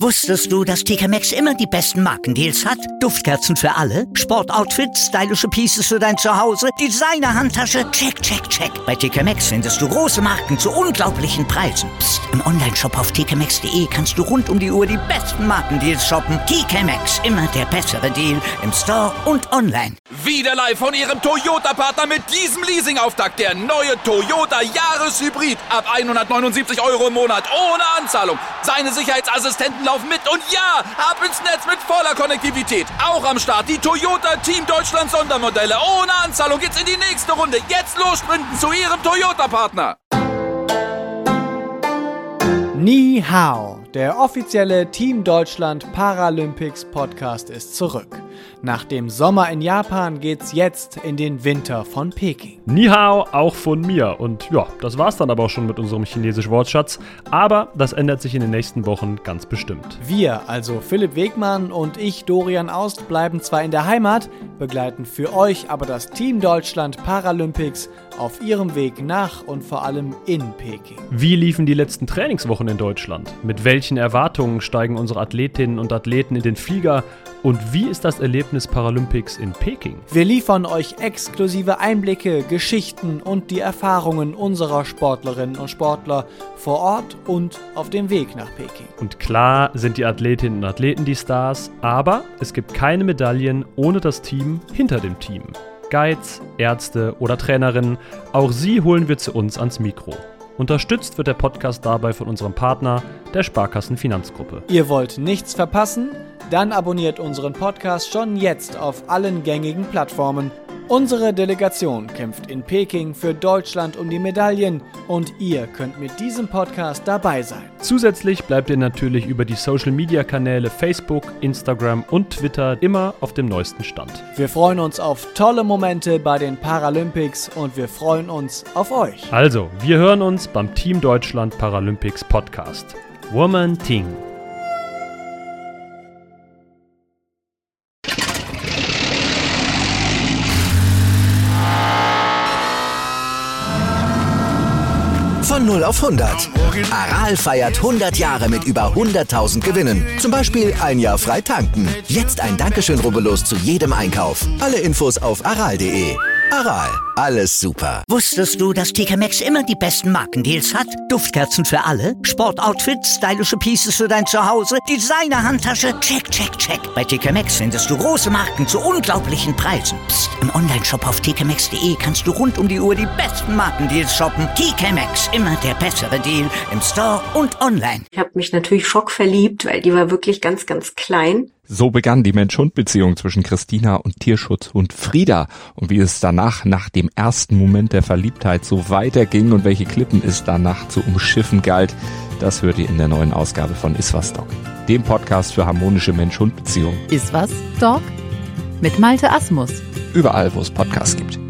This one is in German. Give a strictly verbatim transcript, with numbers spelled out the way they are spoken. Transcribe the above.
Wusstest du, dass T K Maxx immer die besten Markendeals hat? Duftkerzen für alle, Sportoutfits, stylische Pieces für dein Zuhause, Designer-Handtasche, check, check, check. Bei T K Maxx findest du große Marken zu unglaublichen Preisen. Psst. Im Onlineshop auf t k maxx punkt d e kannst du rund um die Uhr die besten Markendeals shoppen. T K Maxx, immer der bessere Deal im Store und online. Wieder live von Ihrem Toyota-Partner mit diesem Leasing-Auftakt. Der neue Toyota Jahreshybrid. Ab hundertneunundsiebzig Euro im Monat ohne Anzahlung. Seine Sicherheitsassistenten laufen mit und ja, ab ins Netz mit voller Konnektivität. Auch am Start die Toyota Team Deutschland Sondermodelle. Ohne Anzahlung geht's in die nächste Runde. Jetzt los sprinten zu Ihrem Toyota-Partner. Ni Hao, der offizielle Team Deutschland Paralympics Podcast ist zurück. Nach dem Sommer in Japan geht's jetzt in den Winter von Peking. Ni Hao auch von mir. Und ja, das war's dann aber auch schon mit unserem chinesischen Wortschatz. Aber das ändert sich in den nächsten Wochen ganz bestimmt. Wir, also Philipp Wegmann und ich, Dorian Aust, bleiben zwar in der Heimat, begleiten für euch aber das Team Deutschland Paralympics auf ihrem Weg nach und vor allem in Peking. Wie liefen die letzten Trainingswochen in Deutschland? Mit welchen Erwartungen steigen unsere Athletinnen und Athleten in den Flieger? Und wie ist das Erlebnis Paralympics in Peking? Wir liefern euch exklusive Einblicke, Geschichten und die Erfahrungen unserer Sportlerinnen und Sportler vor Ort und auf dem Weg nach Peking. Und klar sind die Athletinnen und Athleten die Stars, aber es gibt keine Medaillen ohne das Team hinter dem Team. Guides, Ärzte oder Trainerinnen, auch sie holen wir zu uns ans Mikro. Unterstützt wird der Podcast dabei von unserem Partner, der Sparkassen Finanzgruppe. Ihr wollt nichts verpassen? Dann abonniert unseren Podcast schon jetzt auf allen gängigen Plattformen. Unsere Delegation kämpft in Peking für Deutschland um die Medaillen und ihr könnt mit diesem Podcast dabei sein. Zusätzlich bleibt ihr natürlich über die Social-Media-Kanäle Facebook, Instagram und Twitter immer auf dem neuesten Stand. Wir freuen uns auf tolle Momente bei den Paralympics und wir freuen uns auf euch. Also, wir hören uns beim Team Deutschland Paralympics Podcast. Woman Ting. Von null auf hundert. Aral feiert hundert Jahre mit über hunderttausend Gewinnen. Zum Beispiel ein Jahr frei tanken. Jetzt ein Dankeschön, rubbellos zu jedem Einkauf. Alle Infos auf aral punkt de. Aral, alles super. Wusstest du, dass T K Maxx immer die besten Markendeals hat? Duftkerzen für alle, Sportoutfits, stylische Pieces für dein Zuhause, Designer-Handtasche, check, check, check. Bei T K Maxx findest du große Marken zu unglaublichen Preisen. Psst. Im Onlineshop auf t k maxx punkt d e kannst du rund um die Uhr die besten Markendeals shoppen. T K Maxx, immer der bessere Deal im Store und online. Ich habe mich natürlich schockverliebt, weil die war wirklich ganz, ganz klein. So begann die Mensch-Hund-Beziehung zwischen Christina und Tierschutzhund Frieda. Und wie es danach, nach dem ersten Moment der Verliebtheit, so weiterging und welche Klippen es danach zu umschiffen galt, das hört ihr in der neuen Ausgabe von Iswas Dog, dem Podcast für harmonische Mensch-Hund-Beziehungen. Iswas Dog mit Malte Asmus. Überall, wo es Podcasts gibt.